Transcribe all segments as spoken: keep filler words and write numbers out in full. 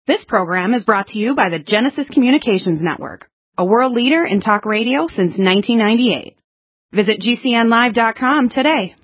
This program is brought to you by the Genesis Communications Network, a world leader in talk radio since nineteen ninety-eight. Visit G C N live dot com today.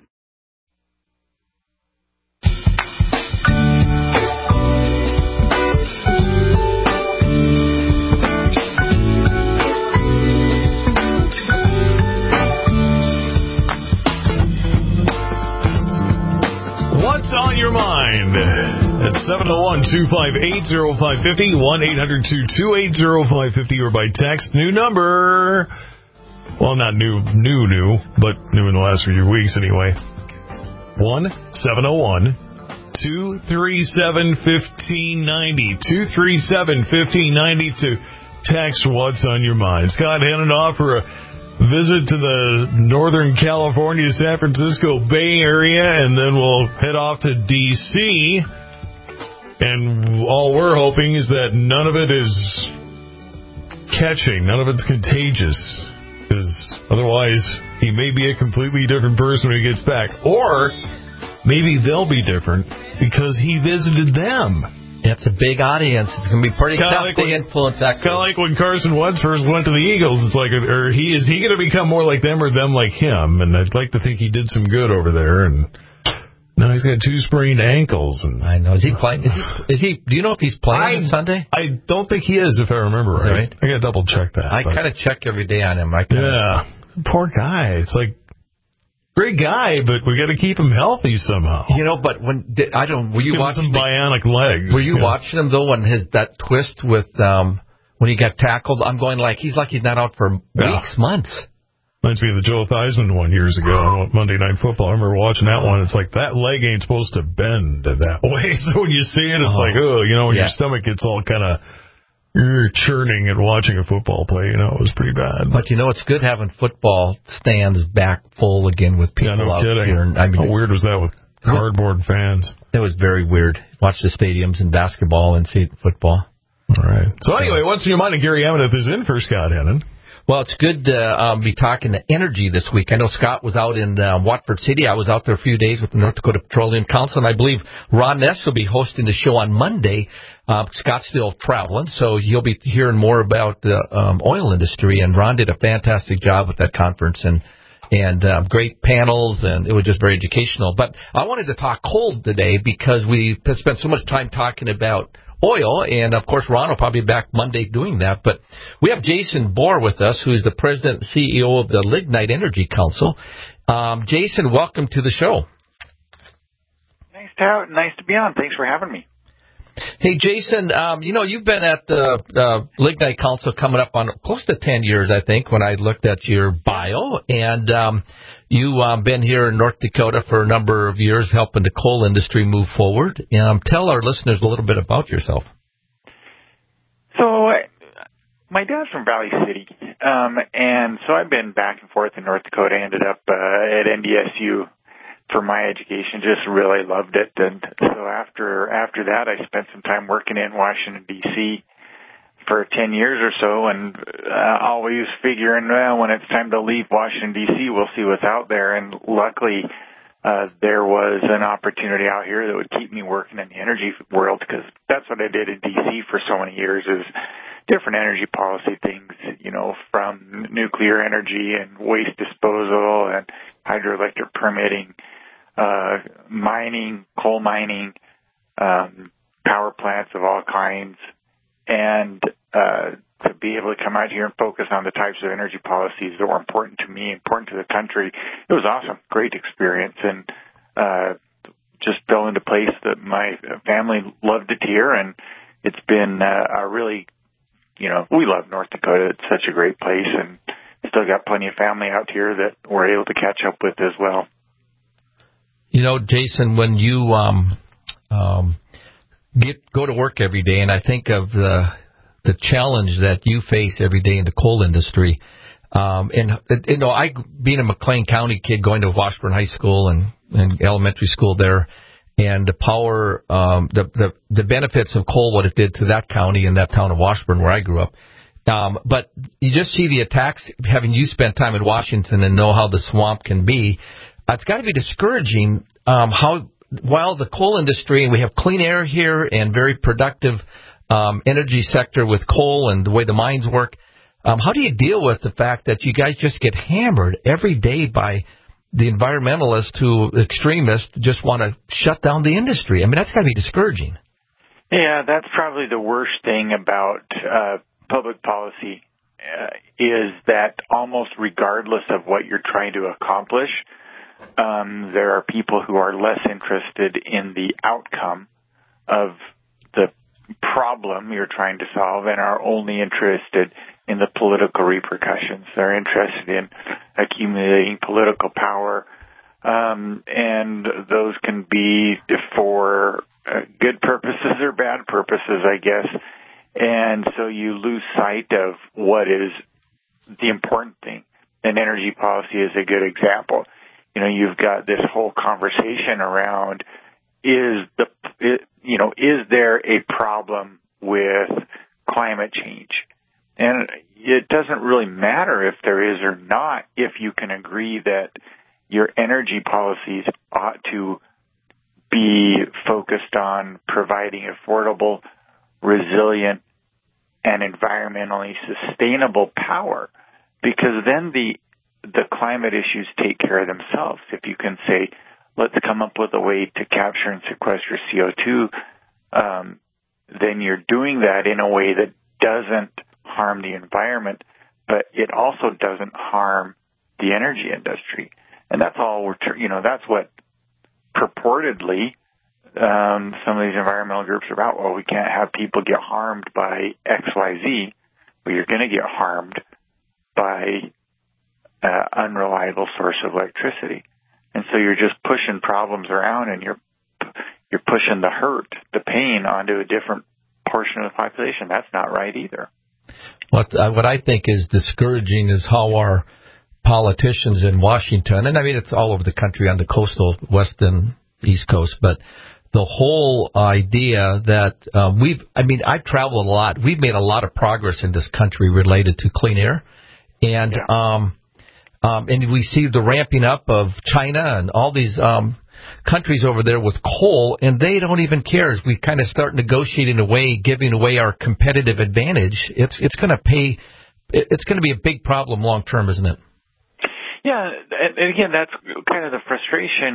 What's on your mind? At seven oh one, two five eight, oh five five oh, one eight hundred, two two eight, oh five five oh, or by text. New number. Well, not new, new, new, but new in the last few weeks anyway. one seven oh one, two three seven, one five nine oh. two three seven, one five nine oh to text What's on your mind. Scott Hannon off for a visit to the Northern California, San Francisco Bay Area, and then we'll head off to D C And all we're hoping is that none of it is catching, none of it's contagious, because otherwise he may be a completely different person when he gets back. Or maybe they'll be different because he visited them. It's a big audience. It's going to be pretty kinda tough like to when, influence that. Kind of like when Carson Wentz first went to the Eagles. It's like, or he is he going to become more like them or them like him? And I'd like to think he did some good over there. And now he's got two sprained ankles. And I know. Is he playing? Is he? Is he do you know if he's playing I, Sunday? I don't think he is, if I remember right. right? I got to double check that. I kind of check every day on him. I kinda, yeah, poor guy. It's like. Great guy, but we got to keep him healthy somehow. You know, but when I don't, were you watching some bionic legs? Were you yeah. watching him though when his that twist with um when he got tackled? I'm going like he's like he's not out for yeah. weeks, months. Reminds me of the Joe Theismann one years ago on Monday Night Football. I remember watching that one. It's like that leg ain't supposed to bend that way. So when you see it, it's oh. like oh, you know, when yeah. your stomach gets all kind of. You're churning and watching a football play, you know, it was pretty bad. But, you know, it's good having football stands back full again with people yeah, no out kidding. here. I mean, how weird was that with cardboard fans? It was very weird. Watch the stadiums in basketball and see football. All right. So, anyway, what's in your mind? Gary Ameneth is in for Scott Hannon. Well, it's good to um, be talking to energy this week. I know Scott was out in uh, Watford City. I was out there a few days with the North Dakota Petroleum Council, and I believe Ron Ness will be hosting the show on Monday. Uh, Scott's still traveling, so you'll be hearing more about the um, oil industry, and Ron did a fantastic job with that conference, and and uh, great panels, and it was just very educational. But I wanted to talk coal today because we spent so much time talking about oil, and of course Ron will probably be back Monday doing that. But we have Jason Bohr with us, who's the president and C E O of the Lignite Energy Council. Um, Jason, welcome to the show. Nice to have, nice to be on. Thanks for having me. Hey, Jason, um, you know, you've been at the uh, Lignite Council coming up on close to ten years, I think, when I looked at your bio. And um, you've um, been here in North Dakota for a number of years helping the coal industry move forward. Um, tell our listeners a little bit about yourself. So my dad's from Valley City, um, and so I've been back and forth in North Dakota. I ended up uh, at N D S U for my education, just really loved it. And so after after that, I spent some time working in Washington, D C for ten years or so, and uh, always figuring, well, when it's time to leave Washington, D C, we'll see what's out there. And luckily, uh, there was an opportunity out here that would keep me working in the energy world, because that's what I did in D C for so many years, is different energy policy things, you know, from nuclear energy and waste disposal and hydroelectric permitting, uh, mining, coal mining, um, power plants of all kinds, and uh, to be able to come out here and focus on the types of energy policies that were important to me, important to the country. It was awesome, great experience, and uh, just fell into place that my family loved it here, and it's been uh, a really, you know, we love North Dakota. It's such a great place, and still got plenty of family out here that we're able to catch up with as well. You know, Jason, when you um, um, get go to work every day, and I think of the the challenge that you face every day in the coal industry, um, and you know, I being a McLean County kid, going to Washburn High School and, and elementary school there, and the power, um, the, the the benefits of coal, what it did to that county and that town of Washburn where I grew up. Um, but you just see the attacks, having you spent time in Washington and know how the swamp can be. It's got to be discouraging um, how, while the coal industry, and we have clean air here and very productive um, energy sector with coal and the way the mines work. Um, how do you deal with the fact that you guys just get hammered every day by the environmentalists who extremists just want to shut down the industry? I mean, that's got to be discouraging. Yeah, that's probably the worst thing about uh, public policy uh, is that almost regardless of what you're trying to accomplish, um, there are people who are less interested in the outcome of the problem you're trying to solve and are only interested in the political repercussions. They're interested in accumulating political power, um, and those can be for uh, good purposes or bad purposes, I guess. And so you lose sight of what is the important thing. And energy policy is a good example. You know, you've got this whole conversation around is the, you know, is there a problem with climate change? And it doesn't really matter if there is or not, if you can agree that your energy policies ought to be focused on providing affordable, resilient, and environmentally sustainable power, because then the the climate issues take care of themselves. If you can say, let's come up with a way to capture and sequester C O two, um, then you're doing that in a way that doesn't harm the environment, but it also doesn't harm the energy industry. And that's all we're, you know, that's what purportedly um, some of these environmental groups are about. Well, we can't have people get harmed by X Y Z, but you're going to get harmed by uh, unreliable source of electricity. And so you're just pushing problems around, and you're you're pushing the hurt, the pain, onto a different portion of the population. That's not right either. What, uh, what I think is discouraging is how our politicians in Washington, and I mean it's all over the country on the coastal west and east coast, but the whole idea that uh, we've, I mean, I've traveled a lot. We've made a lot of progress in this country related to clean air. And yeah. um, um, and we see the ramping up of China and all these um, countries over there with coal, and they don't even care. As we kind of start negotiating away, giving away our competitive advantage, it's it's going to pay. It's going to be a big problem long term, isn't it? Yeah, and again, that's kind of the frustration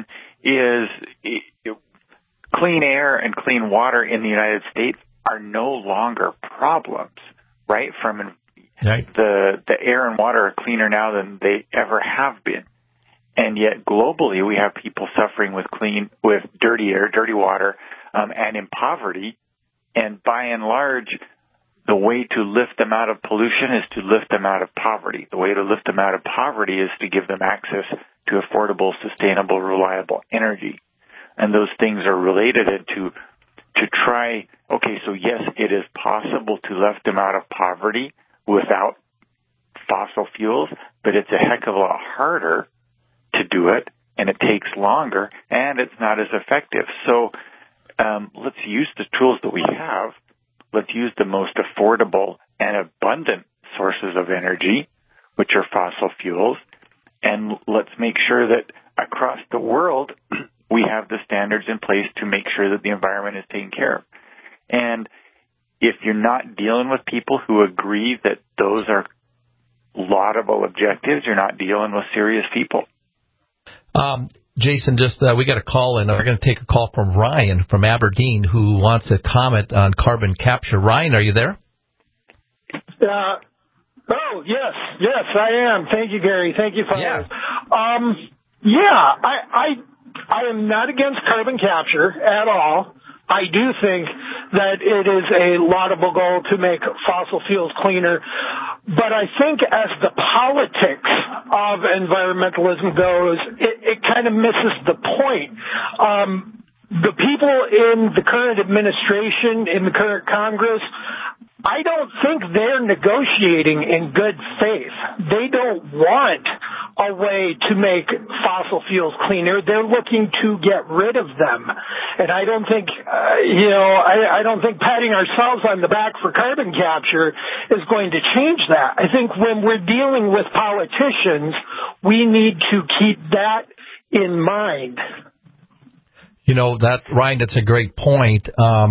is it, clean air and clean water in the United States are no longer problems, right? From right. the the air and water are cleaner now than they ever have been. And yet globally, we have people suffering with clean, with dirty air, dirty water, um, and in poverty. And by and large, the way to lift them out of pollution is to lift them out of poverty. The way to lift them out of poverty is to give them access to affordable, sustainable, reliable energy. And those things are related to to try, okay, so yes, it is possible to lift them out of poverty without fossil fuels, but it's a heck of a lot harder to do it, and it takes longer, and it's not as effective. So um, let's use the tools that we have. Let's use the most affordable and abundant sources of energy, which are fossil fuels, and let's make sure that across the world we have the standards in place to make sure that the environment is taken care of. And if you're not dealing with people who agree that those are laudable objectives, you're not dealing with serious people. Um, Jason, just uh, we got a call in. We're going to take a call from Ryan from Aberdeen who wants a comment on carbon capture. Ryan, are you there? Uh, oh, yes, yes, I am. Thank you, Gary. Thank you, Father. Yeah. Um, yeah, I, I, I am not against carbon capture at all. I do think that it is a laudable goal to make fossil fuels cleaner. But I think as the politics of environmentalism goes, it, it kind of misses the point. Um, the people in the current administration, in the current Congress, I don't think they're negotiating in good faith. They don't want a way to make fossil fuels cleaner. They're looking to get rid of them. And I don't think, uh, you know, I, I don't think patting ourselves on the back for carbon capture is going to change that. I think when we're dealing with politicians, we need to keep that in mind. You know, that, Ryan, that's a great point. Um,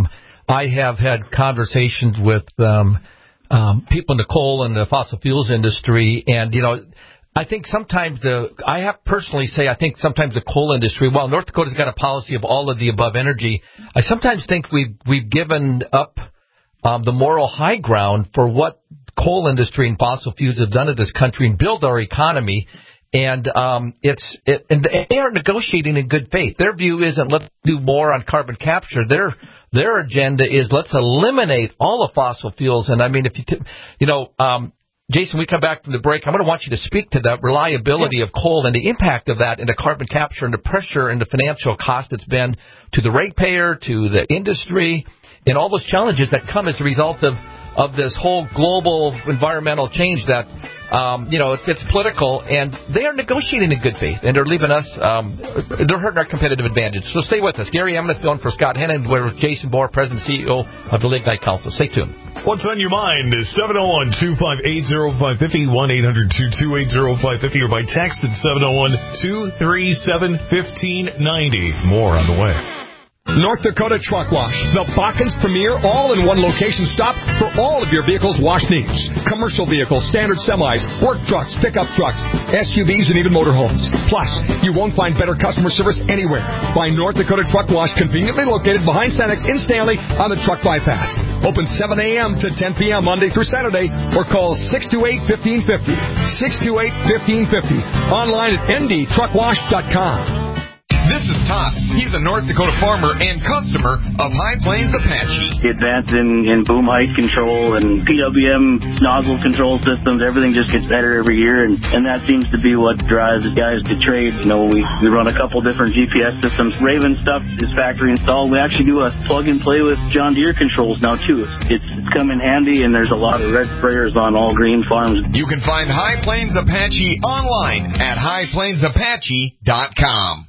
I have had conversations with um, um, people in the coal and the fossil fuels industry, and, you know, I think sometimes the, I have personally say, I think sometimes the coal industry, while North Dakota's got a policy of all of the above energy, I sometimes think we've, we've given up um, the moral high ground for what coal industry and fossil fuels have done to this country and build our economy. And um, it's it, and they are negotiating in good faith. Their view isn't let's do more on carbon capture. Their their agenda is let's eliminate all the fossil fuels. And I mean, if you t- you know, um, Jason, we come back from the break. I'm going to want you to speak to the reliability of coal and the impact of that into carbon capture and the pressure and the financial cost it's been to the ratepayer, to the industry, and all those challenges that come as a result of. of this whole global environmental change that, um, you know, it's, it's political, and they are negotiating in good faith, and they're leaving us, um, they're hurting our competitive advantage. So stay with us. Gary Emmett on for Scott Hennon. We're with Jason Bohr, President and C E O of the Lignite Council. Stay tuned. What's on your mind is seven oh one, two five eight, oh five five oh, one eight hundred, two two eight, oh five five oh, or by text at seven oh one, two three seven, one five nine oh. More on the way. North Dakota Truck Wash, the Bakken's premier all-in-one location stop for all of your vehicle's wash needs. Commercial vehicles, standard semis, work trucks, pickup trucks, S U Vs, and even motorhomes. Plus, you won't find better customer service anywhere. Find North Dakota Truck Wash conveniently located behind Cenex in Stanley on the truck bypass. Open seven a.m. to ten p.m. Monday through Saturday, or call six two eight, one five five oh, six two eight, one five five oh. Online at n d truck wash dot com. This is Todd. He's a North Dakota farmer and customer of High Plains Apache. The advance in, in boom height control and P W M nozzle control systems, everything just gets better every year, and, and that seems to be what drives the guys to trade. You know, we, we run a couple different G P S systems. Raven stuff is factory installed. We actually do a plug and play with John Deere controls now, too. It's, it's come in handy, and there's a lot of red sprayers on all green farms. You can find High Plains Apache online at high plains apache dot com.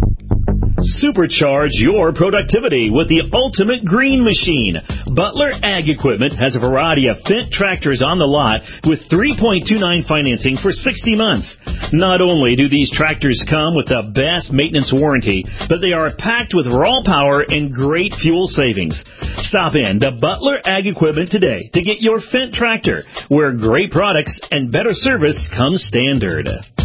Supercharge your productivity with the ultimate green machine. Butler Ag Equipment has a variety of Fendt tractors on the lot with three point two nine financing for sixty months. Not only do these tractors come with the best maintenance warranty, but they are packed with raw power and great fuel savings. Stop in to Butler Ag Equipment today to get your Fendt tractor, where great products and better service come standard.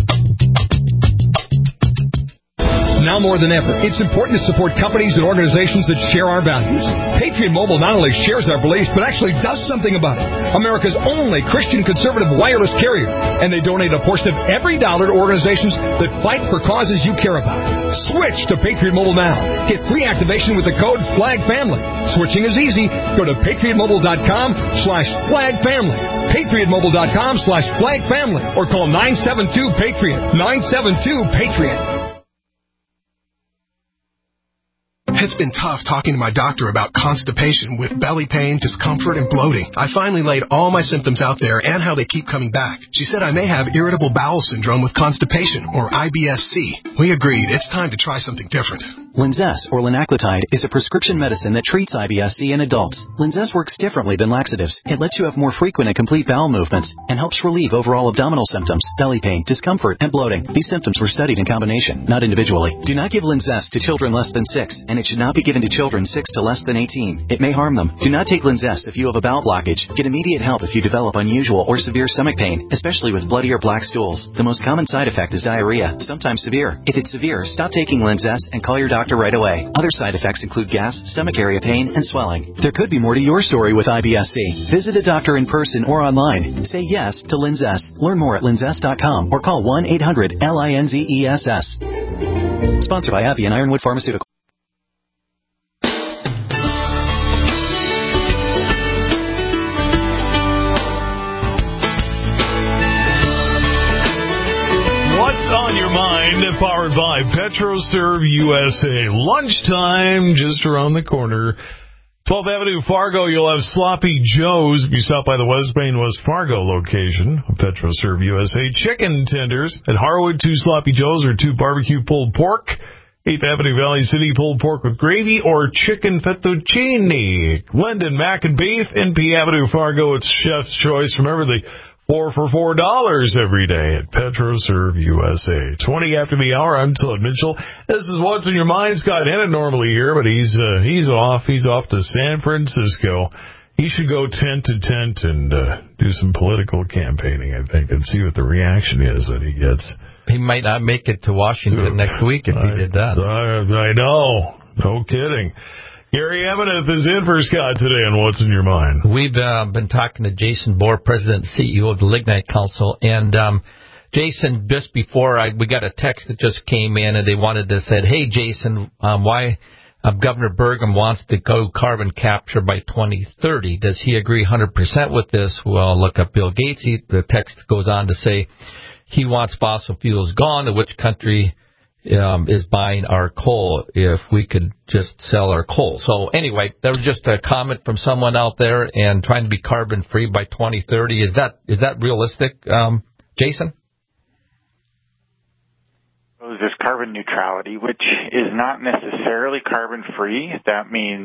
Now more than ever, it's important to support companies and organizations that share our values. Patriot Mobile not only shares our beliefs, but actually does something about it. America's only Christian conservative wireless carrier. And they donate a portion of every dollar to organizations that fight for causes you care about. Switch to Patriot Mobile now. Get free activation with the code FLAGFAMILY. Switching is easy. Go to patriotmobile.com slash flagfamily. patriotmobile.com slash flagfamily. Or call nine seven two PATRIOT. nine seven two PATRIOT. It's been tough talking to my doctor about constipation with belly pain, discomfort, and bloating. I finally laid all my symptoms out there and how they keep coming back. She said I may have irritable bowel syndrome with constipation, or I B S C. We agreed it's time to try something different. Linzess, or linaclotide, is a prescription medicine that treats I B S C in adults. Linzess works differently than laxatives. It lets you have more frequent and complete bowel movements and helps relieve overall abdominal symptoms, belly pain, discomfort, and bloating. These symptoms were studied in combination, not individually. Do not give Linzess to children less than six, and it should not be given to children six to less than eighteen. It may harm them. Do not take Linzess if you have a bowel blockage. Get immediate help if you develop unusual or severe stomach pain, especially with bloody or black stools. The most common side effect is diarrhea, sometimes severe. If it's severe, stop taking Linzess and call your doctor right away. Other side effects include gas, stomach area pain, and swelling. There could be more to your story with I B S C. Visit a doctor in person or online. Say yes to Linzess. Learn more at linzess dot com or call one eight hundred L I N Z E S S. Sponsored by Abbey and Ironwood Pharmaceutical. What's on your mind? Powered by PetroServe U S A. Lunchtime just around the corner. twelfth Avenue, Fargo, you'll have Sloppy Joe's if you stop by the West Main West Fargo location of PetroServe U S A. Chicken tenders at Harwood, two Sloppy Joe's or two barbecue pulled pork. eighth Avenue, Valley City, pulled pork with gravy or chicken fettuccine. Glendon, Mac and Beef, N P Avenue, Fargo, it's Chef's Choice. Remember, the Four for four dollars every day at PetroServe U S A. Twenty after the hour. I'm Todd Mitchell. This is What's in Your Mind. Scott Hennon normally here, but he's uh, he's off. He's off to San Francisco. He should go tent to tent and uh, do some political campaigning, I think, and see what the reaction is that he gets. He might not make it to Washington next week if I, he did that. I, I know. No kidding. Gary Ameneth is in for Scott today on What's in Your Mind. We've uh, been talking to Jason Bohr, President and C E O of the Lignite Council. And, um, Jason, just before I, we got a text that just came in, and they wanted to say, hey, Jason, um, why uh, Governor Burgum wants to go carbon capture by twenty thirty. Does he agree one hundred percent with this? Well, look up Bill Gates. He, the text goes on to say he wants fossil fuels gone. To which country Um, is buying our coal if we could just sell our coal. So anyway, that was just a comment from someone out there and trying to be carbon free by twenty thirty. Is that is that realistic, um, Jason? Well, there's carbon neutrality, which is not necessarily carbon free. That means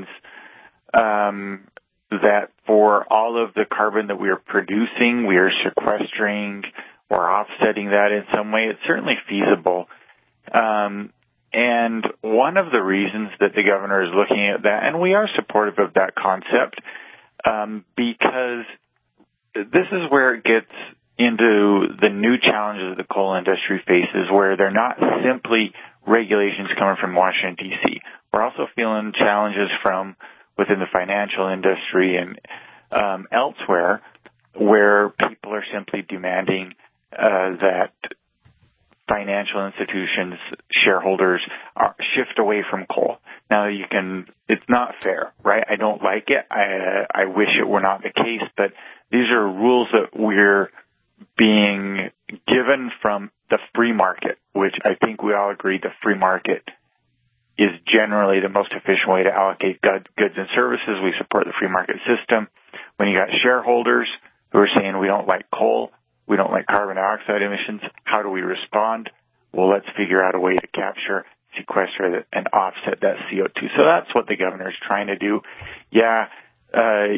um, that for all of the carbon that we are producing, we are sequestering or offsetting that in some way. It's certainly feasible. Um, and one of the reasons that the governor is looking at that, and we are supportive of that concept, um, because this is where it gets into the new challenges that the coal industry faces, where they're not simply regulations coming from Washington, D C. We're also feeling challenges from within the financial industry and um, elsewhere, where people are simply demanding uh, that financial institutions, shareholders are, shift away from coal. Now you can, it's not fair, right? I don't like it. I, I wish it were not the case, but these are rules that we're being given from the free market, which I think we all agree the free market is generally the most efficient way to allocate goods and services. We support the free market system. When you got shareholders who are saying we don't like coal, we don't like carbon dioxide emissions, how do we respond? Well, let's figure out a way to capture, sequester, and offset that C O two. So that's what the governor is trying to do. Yeah, uh,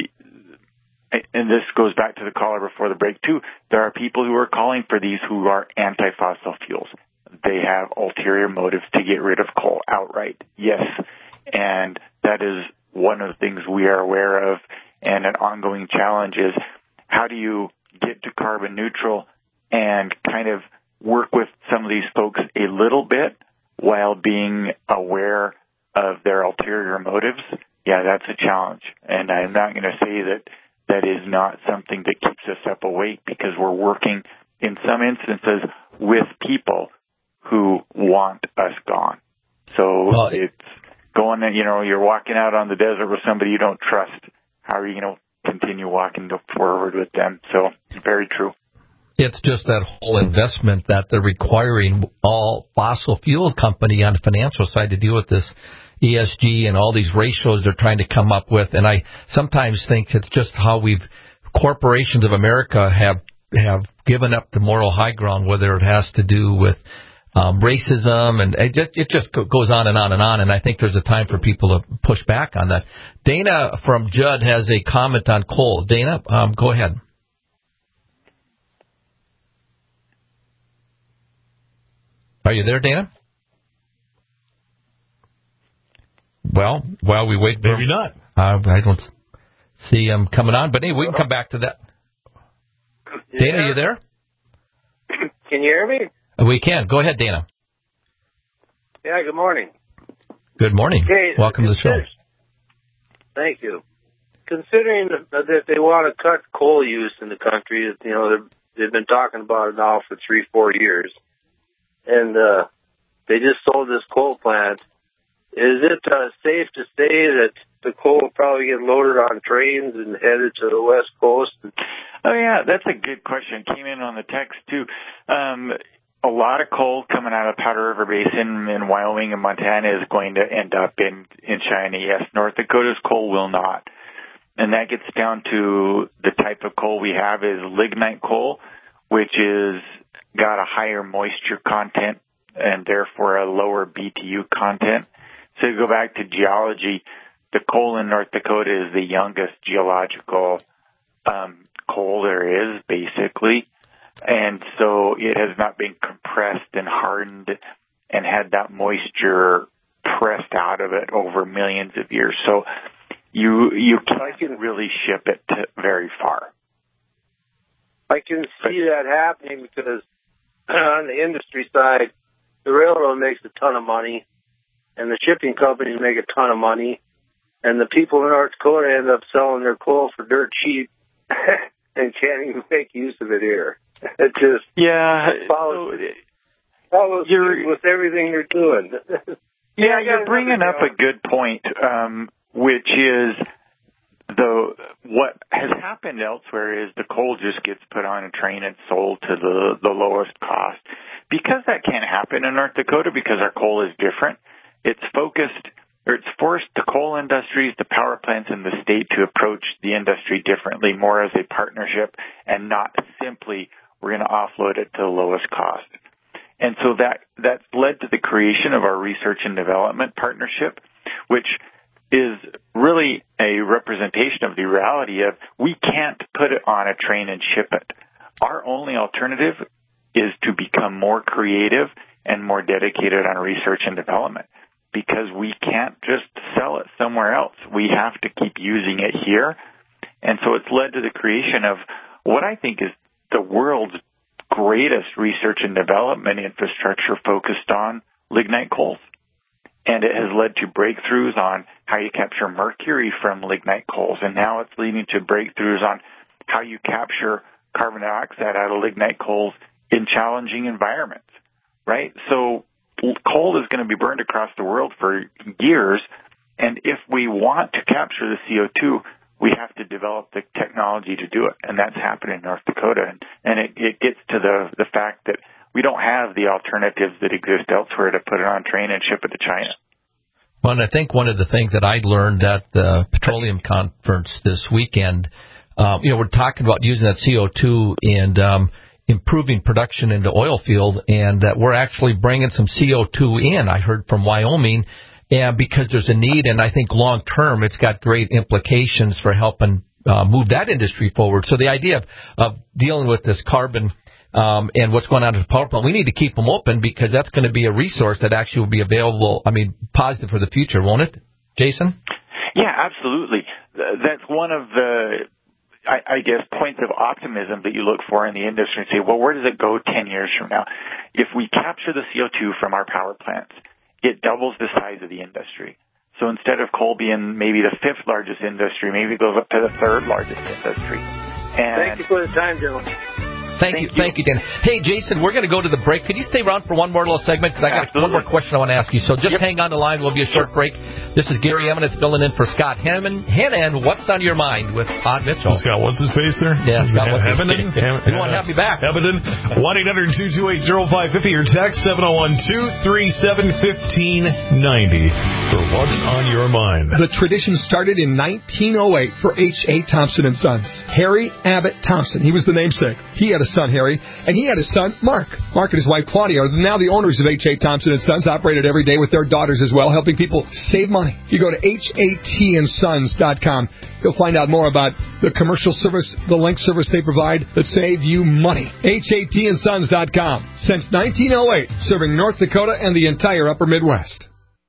and this goes back to the caller before the break, too. There are people who are calling for these who are anti-fossil fuels. They have ulterior motives to get rid of coal outright. Yes, and that is one of the things we are aware of, and an ongoing challenge is how do you get to carbon neutral and kind of work with some of these folks a little bit while being aware of their ulterior motives. Yeah, that's a challenge. And I'm not going to say that that is not something that keeps us up awake, because we're working in some instances with people who want us gone. So well, it's going, you know, you're walking out on the desert with somebody you don't trust. How are you going to continue walking forward with them? So it's very true. It's just that whole investment that they're requiring all fossil fuel company on the financial side to deal with this E S G and all these ratios they're trying to come up with. And I sometimes think it's just how we've, corporations of America have, have given up the moral high ground, whether it has to do with Um, racism, and it just, it just goes on and on and on, and I think there's a time for people to push back on that. Dana from Judd has a comment on coal. Dana, um, go ahead. Are you there, Dana? Well, while we wait for Maybe not. Uh, I don't see him coming on, but anyway, we can come back to that. Yeah. Dana, are you there? Can you hear me? We can. Go ahead, Dana. Yeah, good morning. Good morning. Hey, welcome to the show. Thank you. Considering that they want to cut coal use in the country, you know, they've been talking about it now for three, four years, and uh, they just sold this coal plant. Is it uh, safe to say that the coal will probably get loaded on trains and headed to the West Coast? Oh, yeah, that's a good question. Came in on the text, too. Um, a lot of coal coming out of Powder River Basin in Wyoming and Montana is going to end up in, in China. Yes, North Dakota's coal will not. And that gets down to the type of coal we have is lignite coal, which is got a higher moisture content and therefore a lower B T U content. So to go back to geology, the coal in North Dakota is the youngest geological um, coal there is, basically. And so it has not been compressed and hardened and had that moisture pressed out of it over millions of years. So you you can't really ship it to very far. I can see that happening because on the industry side, the railroad makes a ton of money, and the shipping companies make a ton of money, and the people in North Dakota end up selling their coal for dirt cheap and can't even make use of it here. It just yeah follows, follows with everything you're doing. Yeah, you're bringing up a good point, um, which is the what has happened elsewhere is the coal just gets put on a train and sold to the the lowest cost. Because that can't happen in North Dakota because our coal is different, it's focused or it's forced the coal industries, the power plants in the state to approach the industry differently, more as a partnership and not simply we're going to offload it to the lowest cost. And so that that's led to the creation of our research and development partnership, which is really a representation of the reality of we can't put it on a train and ship it. Our only alternative is to become more creative and more dedicated on research and development because we can't just sell it somewhere else. We have to keep using it here. And so it's led to the creation of what I think is the world's greatest research and development infrastructure focused on lignite coals. And it has led to breakthroughs on how you capture mercury from lignite coals. And now it's leading to breakthroughs on how you capture carbon dioxide out of lignite coals in challenging environments, right? So coal is going to be burned across the world for years. And if we want to capture the C O two, we have to develop the technology to do it. And that's happening in North Dakota. And, and it, it gets to the, the fact that we don't have the alternatives that exist elsewhere to put it on a train and ship it to China. Well, and I think one of the things that I learned at the petroleum conference this weekend, um, you know, we're talking about using that C O two and um, improving production in the oil field, and that we're actually bringing some C O two in. I heard from Wyoming, and because there's a need, and I think long term it's got great implications for helping uh, move that industry forward. So the idea of, of dealing with this carbon Um, and what's going on at the power plant, we need to keep them open because that's going to be a resource that actually will be available, I mean, positive for the future, won't it, Jason? Yeah, absolutely. That's one of the, I, I guess, points of optimism that you look for in the industry and say, well, where does it go ten years from now? If we capture the C O two from our power plants, it doubles the size of the industry. So instead of coal being maybe the fifth largest industry, maybe it goes up to the third largest industry. And thank you for the time, gentlemen. Thank, thank you, you, thank you, Dan. Hey, Jason, we're going to go to the break. Could you stay around for one more little segment? Because I got Absolutely. one more question I want to ask you. So just yep. hang on the line. We'll be a short break. This is Gary Eminence filling in for Scott Hannan. Hannan, what's on your mind with Todd Mitchell? Scott, what's his face there? Yeah, Scott, what's his face? You want to have me back? Evident. one eight hundred two two eight oh five five zero or text seven oh one two three seven one five nine oh for what's on your mind. The tradition started in nineteen oh eight for H A. Thompson and Sons. Harry Abbott Thompson, he was the namesake. He had a son, Harry, and he had his son, Mark. Mark and his wife, Claudia, are now the owners of H A. Thompson and Sons, operated every day with their daughters as well, helping people save money. You go to H A T and sons dot com. You'll find out more about the commercial service, the link service they provide that save you money. H A T and sons dot com. Since nineteen oh eight, serving North Dakota and the entire upper Midwest.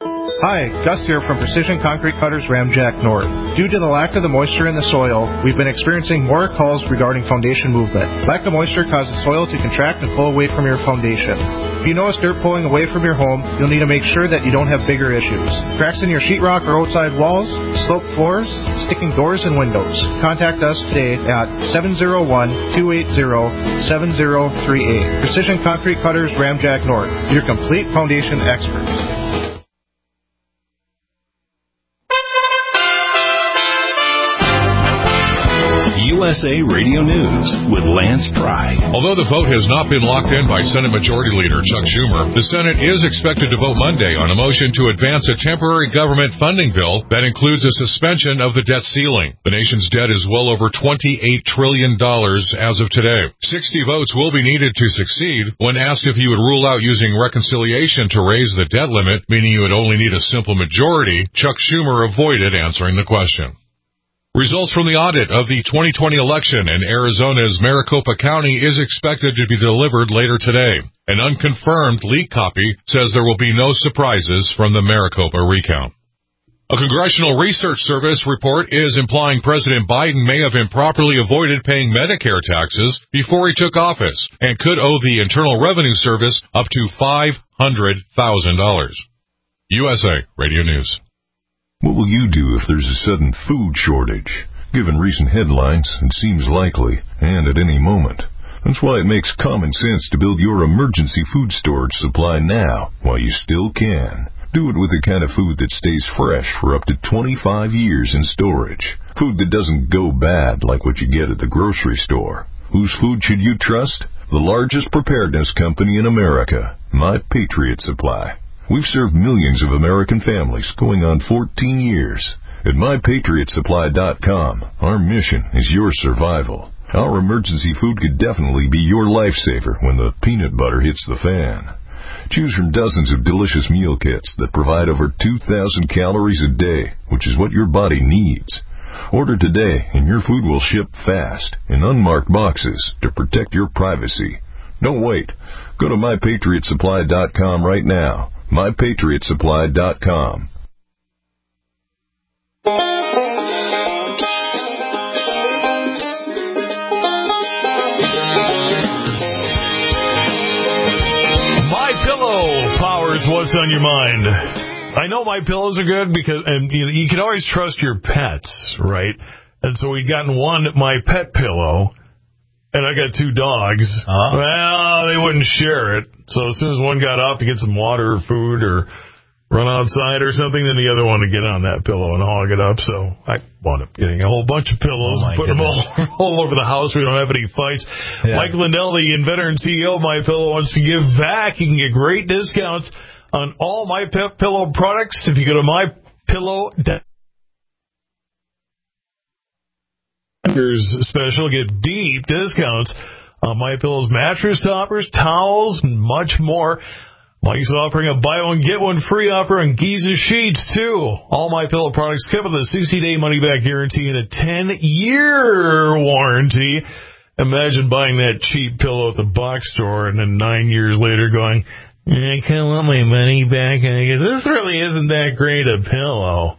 Hi, Gus here from Precision Concrete Cutters Ramjack North. Due to the lack of the moisture in the soil, we've been experiencing more calls regarding foundation movement. Lack of moisture causes soil to contract and pull away from your foundation. If you notice dirt pulling away from your home, you'll need to make sure that you don't have bigger issues. Cracks in your sheetrock or outside walls, sloped floors, sticking doors and windows. Contact us today at seven oh one two eight zero seven zero three eight. Precision Concrete Cutters Ramjack North, your complete foundation experts. U S A Radio News with Lance Pry. Although the vote has not been locked in by Senate Majority Leader Chuck Schumer, the Senate is expected to vote Monday on a motion to advance a temporary government funding bill that includes a suspension of the debt ceiling. The nation's debt is well over twenty-eight trillion dollars as of today. sixty votes will be needed to succeed. When asked if he would rule out using reconciliation to raise the debt limit, meaning you would only need a simple majority, Chuck Schumer avoided answering the question. Results from the audit of the twenty twenty election in Arizona's Maricopa County is expected to be delivered later today. An unconfirmed leak copy says there will be no surprises from the Maricopa recount. A Congressional Research Service report is implying President Biden may have improperly avoided paying Medicare taxes before he took office and could owe the Internal Revenue Service up to five hundred thousand dollars. U S A Radio News. What will you do if there's a sudden food shortage? Given recent headlines, it seems likely, and at any moment. That's why it makes common sense to build your emergency food storage supply now, while you still can. Do it with the kind of food that stays fresh for up to twenty-five years in storage. Food that doesn't go bad like what you get at the grocery store. Whose food should you trust? The largest preparedness company in America, My Patriot Supply. We've served millions of American families going on fourteen years. At my patriot supply dot com, our mission is your survival. Our emergency food could definitely be your lifesaver when the peanut butter hits the fan. Choose from dozens of delicious meal kits that provide over two thousand calories a day, which is what your body needs. Order today and your food will ship fast in unmarked boxes to protect your privacy. Don't wait. Go to my patriot supply dot com right now. my patriot supply dot com. MyPillow powers what's on your mind. I know My Pillows are good because, and you know, you can always trust your pets, right? And so we'd gotten one My Pet Pillow, and I got two dogs. Uh-huh. Well, they wouldn't share it. So as soon as one got up to get some water or food or run outside or something, then the other one would get on that pillow and hog it up. So I wound up getting a whole bunch of pillows oh and putting goodness. them all, all over the house. We don't have any fights. Yeah. Mike Lindell, the inventor and C E O of MyPillow, wants to give back. You can get great discounts on all My Pet Pillow products if you go to MyPillow dot com. Special, get deep discounts on MyPillow's mattress toppers, towels, and much more. Mike's offering a buy one, get one free offer on Giza sheets, too. All MyPillow products come with a sixty-day money-back guarantee and a ten-year warranty. Imagine buying that cheap pillow at the box store and then nine years later going, I kind of want my money back. And I go, this really isn't that great a pillow.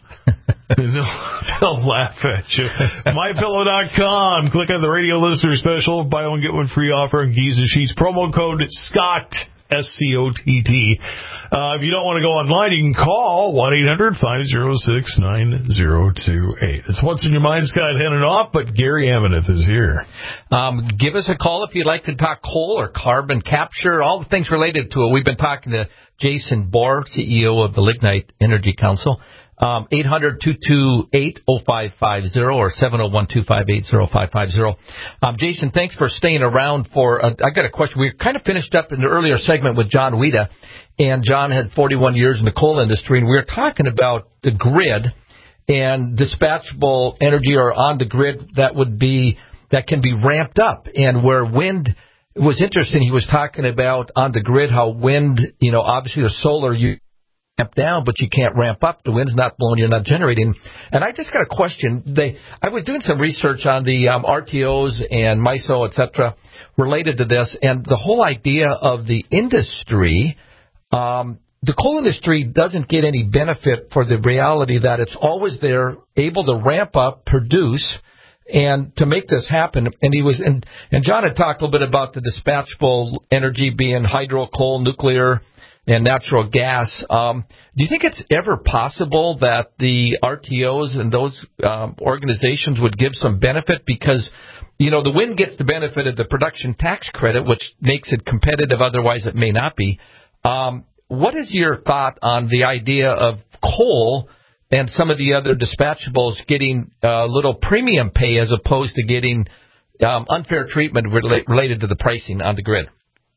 They'll laugh at you. My Pillow dot com. Click on the radio listener special. Buy one, get one free offer on Giza sheets. Promo code Scott. S C O T T. Uh, if you don't want to go online, you can call one eight hundred five oh six nine oh two eight. It's What's in Your Mind, Scott Hennon off, but Gary Aveneth is here. Um, give us a call if you'd like to talk coal or carbon capture, all the things related to it. We've been talking to Jason Bohr, C E O of the Lignite Energy Council. Um, eight hundred two two eight oh five five oh or seven oh one two five eight oh five five oh. Um, Jason, thanks for staying around for, uh, I got a question. We kind of finished up in the earlier segment with John Wida, and John had forty-one years in the coal industry, and we were talking about the grid and dispatchable energy or on the grid that would be, that can be ramped up, and where wind, it was interesting, he was talking about on the grid how wind, you know, obviously the solar, you ramp down, but you can't ramp up. The wind's not blowing, you're not generating. And I just got a question. They, I was doing some research on the um, R T Os and MISO, et cetera, related to this, and the whole idea of the industry, um, the coal industry doesn't get any benefit for the reality that it's always there, able to ramp up, produce, and to make this happen. And he was, and, and John had talked a little bit about the dispatchable energy being hydro, coal, nuclear, and natural gas. Um, do you think it's ever possible that the R T Os and those um, organizations would give some benefit? Because, you know, the wind gets the benefit of the production tax credit, which makes it competitive. Otherwise, it may not be. Um, what is your thought on the idea of coal and some of the other dispatchables getting a little premium pay as opposed to getting um, unfair treatment rela- related to the pricing on the grid?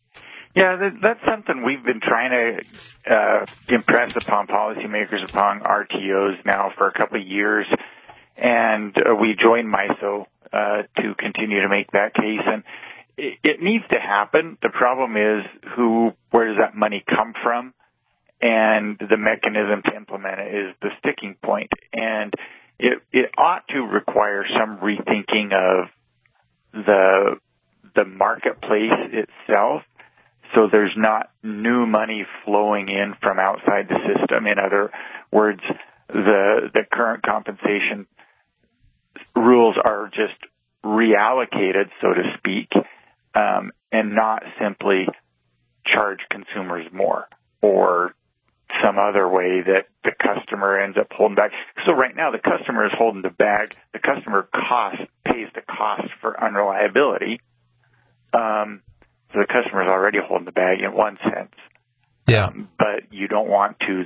Yeah, that, that's something we've been trying to uh, impress upon policymakers, upon R T Os now for a couple of years, and uh, we joined MISO uh, to continue to make that case. And it, it needs to happen. The problem is who, where does that money come from, and the mechanism to implement it is the sticking point. And it it ought to require some rethinking of the the marketplace itself, so there's not new money flowing in from outside the system. In other words, the the current compensation rules are just reallocated, so to speak, um, and not simply charge consumers more or some other way that the customer ends up holding back. So right now the customer is holding the bag. The customer cost pays the cost for unreliability. Um, so the customer is already holding the bag in one sense. Yeah. Um, but you don't want to,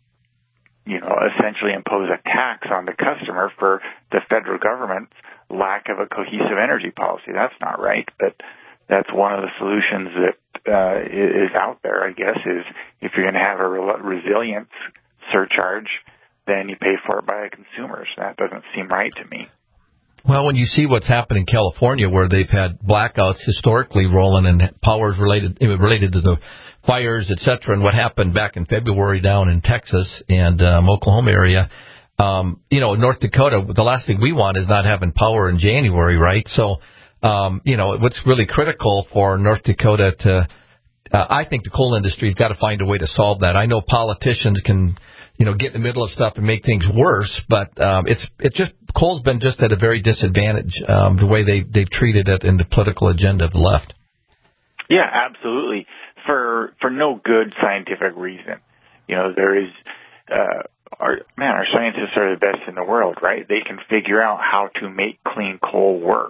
you know, essentially impose a tax on the customer for the federal government's lack of a cohesive energy policy. That's not right, but that's one of the solutions that uh, is out there, I guess, is if you're going to have a re- resilience surcharge, then you pay for it by the consumers. That doesn't seem right to me. Well, when you see what's happened in California, where they've had blackouts historically rolling and powers related related to the fires, et cetera, and what happened back in February down in Texas and um, Oklahoma area, um, you know, North Dakota, the last thing we want is not having power in January, right? So, um, you know, what's really critical for North Dakota to, uh, I think the coal industry's got to find a way to solve that. I know politicians can, you know, get in the middle of stuff and make things worse, but um, it's it's just coal's been just at a very disadvantage um, the way they they've treated it in the political agenda of the left. Yeah, absolutely. For for no good scientific reason. You know, there is uh, our man, our scientists are the best in the world, right? They can figure out how to make clean coal work,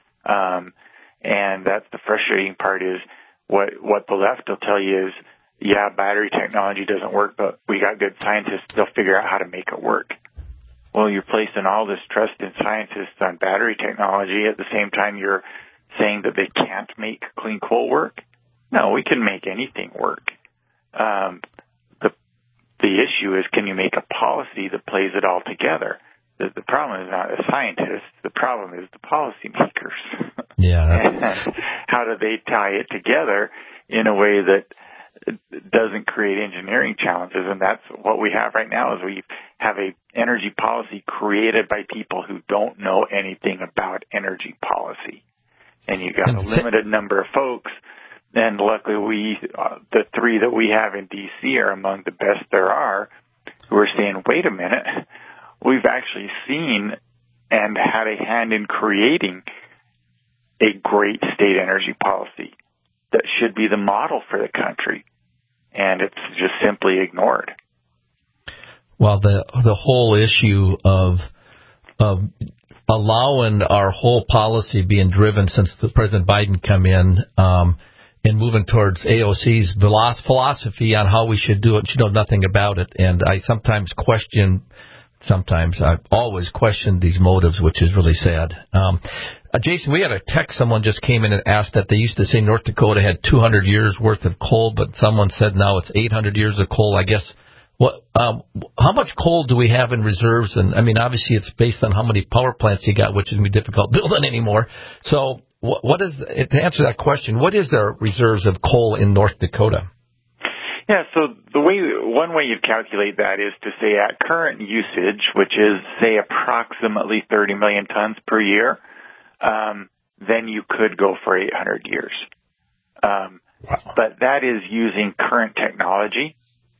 um, and that's the frustrating part. Is what what the left will tell you is, yeah, battery technology doesn't work, but we got good scientists. They'll figure out how to make it work. Well, you're placing all this trust in scientists on battery technology. At the same time, you're saying that they can't make clean coal work. No, we can make anything work. Um, the the issue is, can you make a policy that plays it all together? The, the problem is not the scientists. The problem is the policymakers. Yeah. And how do they tie it together in a way that doesn't create engineering challenges? And that's what we have right now, is we have a energy policy created by people who don't know anything about energy policy. And you've got a limited number of folks, and luckily we, uh, the three that we have in D C are among the best there are, who are saying, wait a minute, we've actually seen and had a hand in creating a great state energy policy that should be the model for the country, and it's just simply ignored. Well, the the whole issue of of allowing our whole policy being driven since the President Biden come in um, and moving towards A O C's philosophy on how we should do it, she knows nothing about it, and I sometimes question. Sometimes I always question these motives, which is really sad. Um, uh, Jason, we had a text. Someone just came in and asked that they used to say North Dakota had two hundred years worth of coal, but someone said now it's eight hundred years of coal. I guess what? Um, how much coal do we have in reserves? And I mean, obviously, it's based on how many power plants you got, which is going to be difficult building anymore. So, what, what is to answer that question? What is their reserves of coal in North Dakota? Yeah, so the way one way you'd calculate that is to say at current usage, which is, say, approximately thirty million tons per year, um, then you could go for eight hundred years. Um, wow. But that is using current technology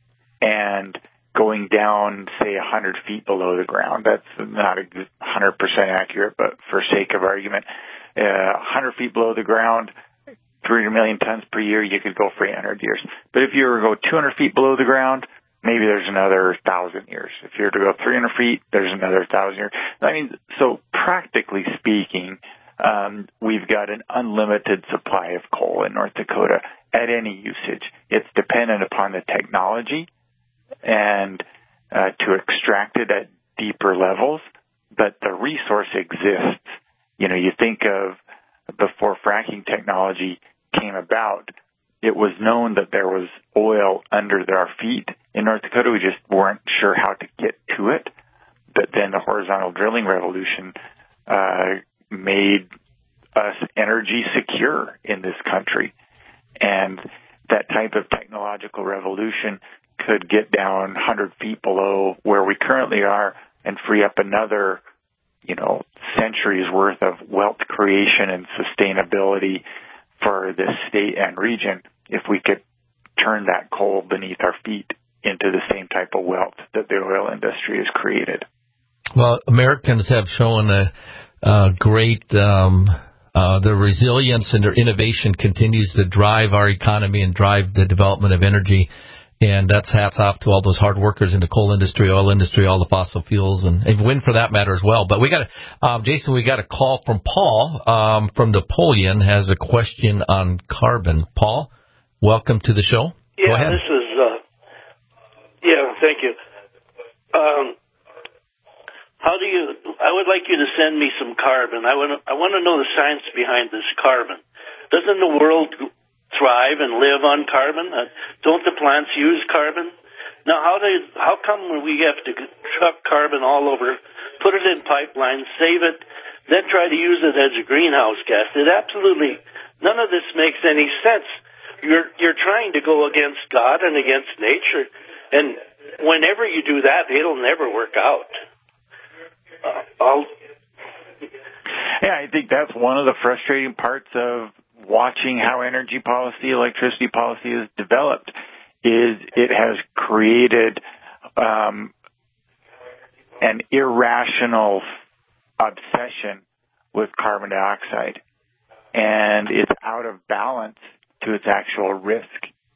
and going down, say, one hundred feet below the ground. That's not one hundred percent accurate, but for sake of argument, uh, one hundred feet below the ground, three hundred million tons per year, you could go for eight hundred years. But if you were to go two hundred feet below the ground, maybe there's another one thousand years. If you were to go three hundred feet, there's another one thousand years. I mean, so practically speaking, um, we've got an unlimited supply of coal in North Dakota at any usage. It's dependent upon the technology and uh, to extract it at deeper levels, but the resource exists. You know, you think of before fracking technology came about, it was known that there was oil under our feet in North Dakota. We just weren't sure how to get to it. But then the horizontal drilling revolution uh, made us energy secure in this country. And that type of technological revolution could get down one hundred feet below where we currently are, and free up another, you know, centuries worth of wealth creation and sustainability for this state and region if we could turn that coal beneath our feet into the same type of wealth that the oil industry has created. Well, Americans have shown a, a great, um, uh, their resilience and their innovation continues to drive our economy and drive the development of energy. And that's hats off to all those hard workers in the coal industry, oil industry, all the fossil fuels, and, and wind for that matter as well. But we got a, um, Jason, we got a call from Paul um, from Napoleon, has a question on carbon. Paul, welcome to the show. Yeah, Go ahead. this is, uh, yeah, thank you. Um, how do you, I would like you to send me some carbon. I want to, I want to know the science behind this carbon. Doesn't the world thrive and live on carbon? Uh, don't the plants use carbon? Now, how do how come we have to truck carbon all over, put it in pipelines, save it, then try to use it as a greenhouse gas? It absolutely, none of this makes any sense. You're you're trying to go against God and against nature, and whenever you do that, it'll never work out. Uh, I'll yeah, I think that's one of the frustrating parts of watching how energy policy, electricity policy is developed, is it has created um, an irrational obsession with carbon dioxide, and it's out of balance to its actual risk.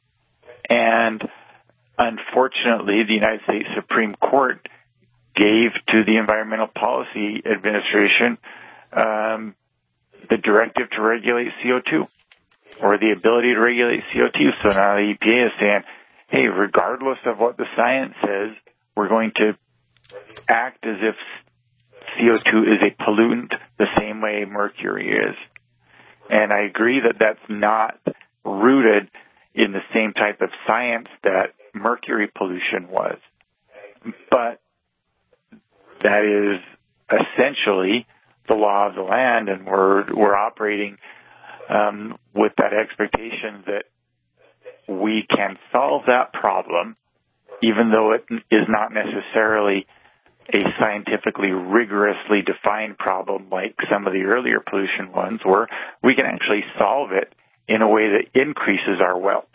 And unfortunately, the United States Supreme Court gave to the Environmental Policy Administration um, the directive to regulate C O two, or the ability to regulate C O two. So now the E P A is saying, hey, regardless of what the science says, we're going to act as if C O two is a pollutant the same way mercury is. And I agree that that's not rooted in the same type of science that mercury pollution was. But that is essentially the law of the land, and we're we're operating um, with that expectation that we can solve that problem, even though it is not necessarily a scientifically rigorously defined problem like some of the earlier pollution ones were. We can actually solve it in a way that increases our wealth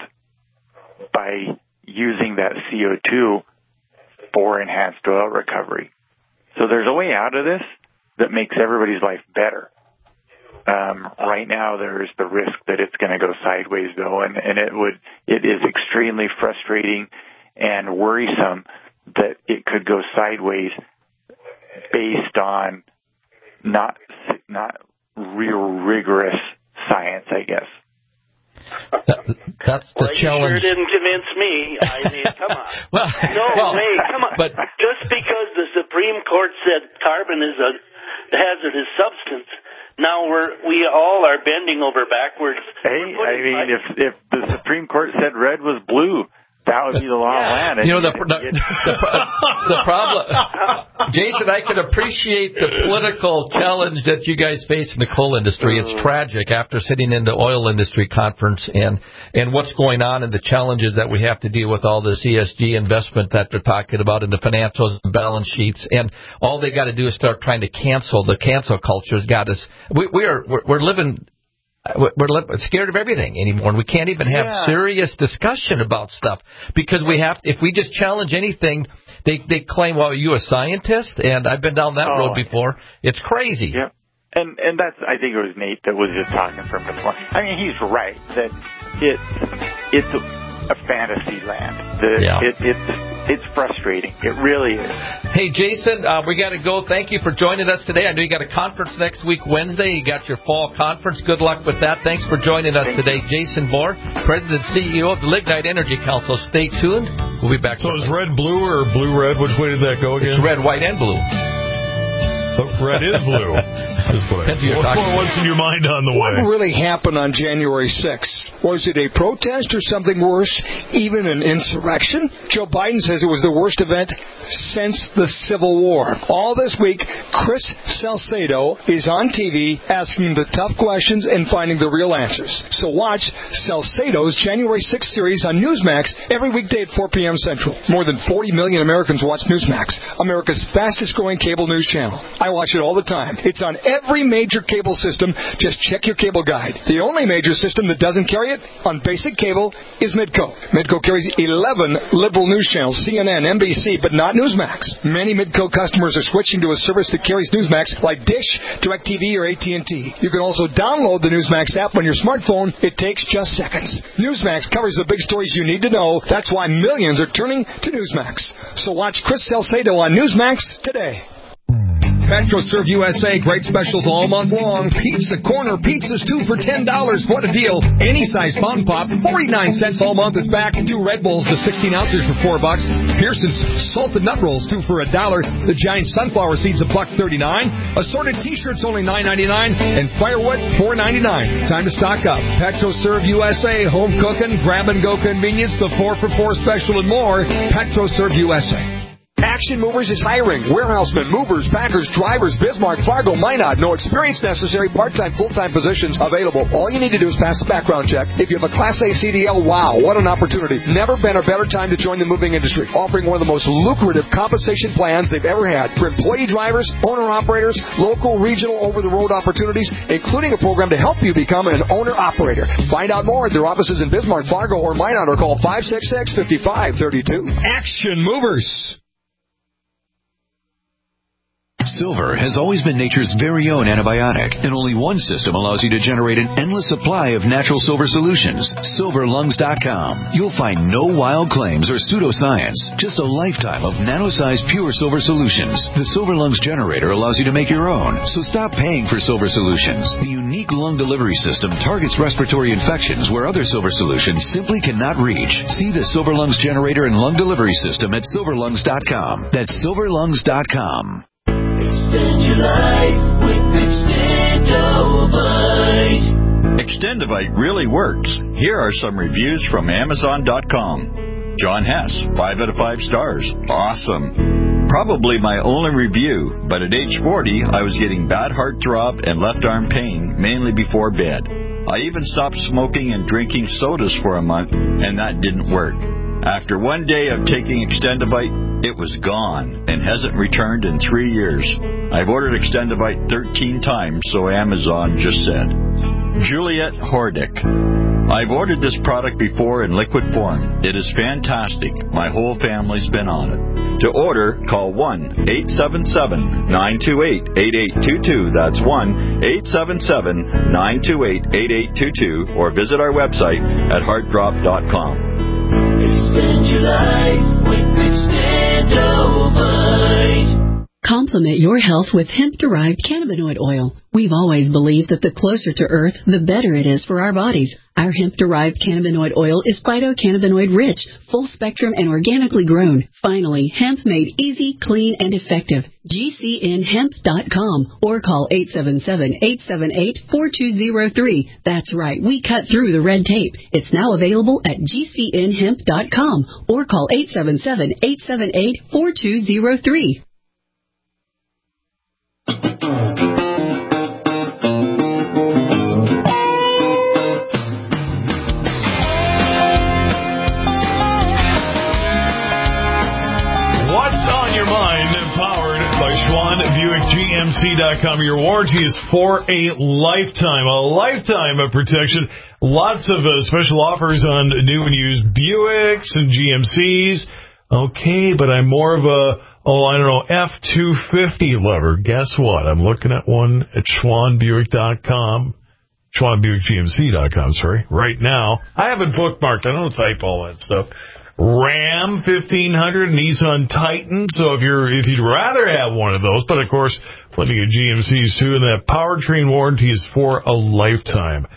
by using that C O two for enhanced oil recovery. So there's a way out of this that makes everybody's life better. Um, right now, there's the risk that it's going to go sideways, though, and, and it would it is extremely frustrating and worrisome that it could go sideways based on not not real rigorous science, I guess. That, that's the well, challenge. You sure didn't convince me. I mean, come on. well, no well, way, come on. But just because the Supreme Court said carbon is a hazardous substance, now we're we all are bending over backwards. Hey, I mean, pipe. if if the Supreme Court said red was blue, that would be the law yeah. of land. You know, the, the, the, the problem, Jason, I can appreciate the political challenge that you guys face in the coal industry. It's tragic after sitting in the oil industry conference and, and what's going on and the challenges that we have to deal with, all this E S G investment that they're talking about in the financials and balance sheets. And all they got to do is start trying to cancel. The cancel culture has got us. We, we are, we're, we're living... We're scared of everything anymore, and we can't even have yeah. serious discussion about stuff because we have. If we just challenge anything, they they claim, "Well, are you a scientist?" And I've been down that oh, road before. It's crazy. Yeah, and and that's I think it was Nate that was just talking from this one. I mean, he's right that it's it's a fantasy land. The, yeah. it, it's it's frustrating. It really is. Hey, Jason, uh, we got to go. Thank you for joining us today. I know you got a conference next week, Wednesday. You got your fall conference. Good luck with that. Thanks for joining us Thank today. You. Jason Bohr, President and C E O of the Lignite Energy Council. Stay tuned. We'll be back. So is red blue or blue red? Which way did that go again? It's red, white, and blue. But red is blue. What, what's in your mind on the what way? What really happened on January sixth? Was it a protest or something worse? Even an insurrection? Joe Biden says it was the worst event since the Civil War. All this week, Chris Salcedo is on T V asking the tough questions and finding the real answers. So watch Salcedo's January sixth series on Newsmax every weekday at four p.m. Central. More than forty million Americans watch Newsmax, America's fastest-growing cable news channel. I watch it all the time. It's on every major cable system. Just check your cable guide. The only major system that doesn't carry it on basic cable is Midco. Midco carries eleven liberal news channels, C N N, N B C, but not Newsmax. Many Midco customers are switching to a service that carries Newsmax like Dish, DirecTV, or A T and T. You can also download the Newsmax app on your smartphone. It takes just seconds. Newsmax covers the big stories you need to know. That's why millions are turning to Newsmax. So watch Chris Salcedo on Newsmax today. PetroServe U S A, great specials all month long. Pizza Corner pizzas, two for ten dollars. What a deal. Any size Mountain Pop, forty-nine cents all month. It's back. Two Red Bulls, the sixteen ounces for four bucks. Pearson's Salted Nut Rolls, two for a dollar. The Giant Sunflower Seeds, a buck thirty-nine. Assorted T-shirts, only nine ninety-nine. And Firewood, four ninety-nine. Time to stock up. PetroServe U S A, home cooking, grab-and-go convenience, the four for four special and more. PetroServe U S A. Action Movers is hiring. Warehousemen, movers, packers, drivers, Bismarck, Fargo, Minot. No experience necessary. Part-time, full-time positions available. All you need to do is pass a background check. If you have a Class A C D L, wow, what an opportunity. Never been a better time to join the moving industry. Offering one of the most lucrative compensation plans they've ever had. For employee drivers, owner-operators, local, regional, over-the-road opportunities, including a program to help you become an owner-operator. Find out more at their offices in Bismarck, Fargo, or Minot, or call five six six, five five three two. Action Movers. Silver has always been nature's very own antibiotic, and only one system allows you to generate an endless supply of natural silver solutions. silver lungs dot com. You'll find no wild claims or pseudoscience, just a lifetime of nano-sized pure silver solutions. The Silver Lungs generator allows you to make your own, so stop paying for silver solutions. The unique lung delivery system targets respiratory infections where other silver solutions simply cannot reach. See the Silver Lungs generator and lung delivery system at silver lungs dot com. That's silver lungs dot com. Extend your life with Extendovite. Extendovite really works. Here are some reviews from Amazon dot com. John Hess, five out of five stars. Awesome. Probably my only review, but at age forty, I was getting bad heart throb and left arm pain, mainly before bed. I even stopped smoking and drinking sodas for a month, and that didn't work. After one day of taking Extendovite, it was gone and hasn't returned in three years. I've ordered Extendovite thirteen times, so Amazon just said. Juliet Hordick. I've ordered this product before in liquid form. It is fantastic. My whole family's been on it. To order, call one eight seven seven, nine two eight, eight eight two two. That's one eight seven seven, nine two eight, eight eight two two, or visit our website at heart drop dot com. Extend your life with Extendovite. Complement your health with hemp-derived cannabinoid oil. We've always believed that the closer to Earth, the better it is for our bodies. Our hemp-derived cannabinoid oil is phytocannabinoid-rich, full-spectrum, and organically grown. Finally, hemp made easy, clean, and effective. G C N hemp dot com or call eight seven seven, eight seven eight, four two zero three. That's right, we cut through the red tape. It's now available at G C N hemp dot com or call eight seven seven, eight seven eight, four two zero three. What's on your mind? Powered by Schwann Buick G M C dot com. Your warranty is for a lifetime, a lifetime of protection. Lots of uh, special offers on new and used Buicks and G M Cs. Okay, but I'm more of a, oh, I don't know, F two fifty lover. Guess what? I'm looking at one at Schwann Buick dot com. Schwann Buick G M C dot com, sorry, right now. I have it bookmarked. I don't type all that stuff. Ram fifteen hundred, Nissan Titan. So if you're if you'd rather have one of those, but of course plenty of G M Cs too, and that powertrain warranty is for a lifetime.